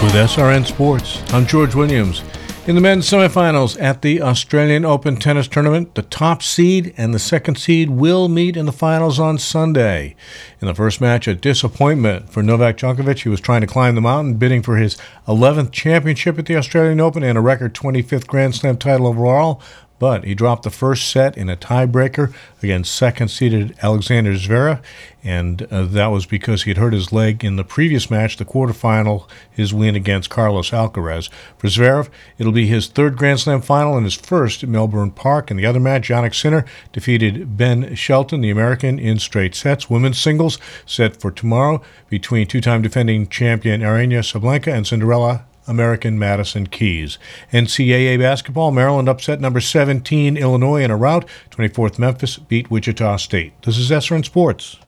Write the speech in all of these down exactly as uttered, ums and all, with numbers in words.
with S R N Sports. I'm George Williams. In the men's semifinals at the Australian Open Tennis Tournament, the top seed and the second seed will meet in the finals on Sunday. In the first match, a disappointment for Novak Djokovic. He was trying to climb the mountain, bidding for his eleventh championship at the Australian Open and a record twenty-fifth Grand Slam title overall. But he dropped the first set in a tiebreaker against second-seeded Alexander Zverev, and uh, that was because he had hurt his leg in the previous match, the quarterfinal, his win against Carlos Alcaraz. For Zverev, it'll be his third Grand Slam final and his first at Melbourne Park. In the other match, Jannik Sinner defeated Ben Shelton, the American, in straight sets. Women's singles set for tomorrow between two-time defending champion Aryna Sabalenka and Cinderella American Madison Keys. N C double A basketball, Maryland upset number seventeen Illinois in a rout. twenty-fourth Memphis beat Wichita State. This is S R N Sports.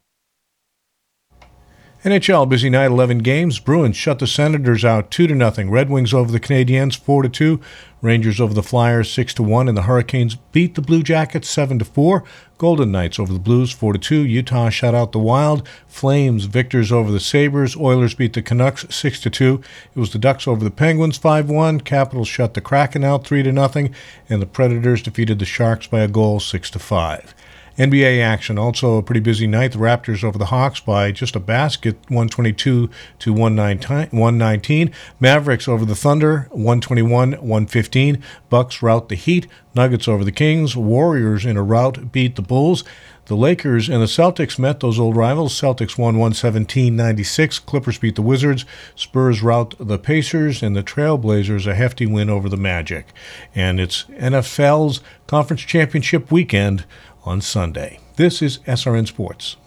N H L, busy night, eleven games. Bruins shut the Senators out two to nothing. Red Wings over the Canadiens four to two. Rangers over the Flyers six to one. And the Hurricanes beat the Blue Jackets seven to four. Golden Knights over the Blues four to two. Utah shut out the Wild. Flames victors over the Sabres. Oilers beat the Canucks six to two. It was the Ducks over the Penguins five one. Capitals shut the Kraken out three to nothing. And the Predators defeated the Sharks by a goal six to five. N B A action, also a pretty busy night. The Raptors over the Hawks by just a basket, one twenty-two to one nineteen. Mavericks over the Thunder, one twenty-one to one fifteen. Bucks rout the Heat. Nuggets over the Kings. Warriors in a rout beat the Bulls. The Lakers and the Celtics met, those old rivals. Celtics won one seventeen to ninety-six. Clippers beat the Wizards. Spurs rout the Pacers, and the Trailblazers a hefty win over the Magic. And it's N F L's Conference Championship weekend on Sunday. This is S R N Sports.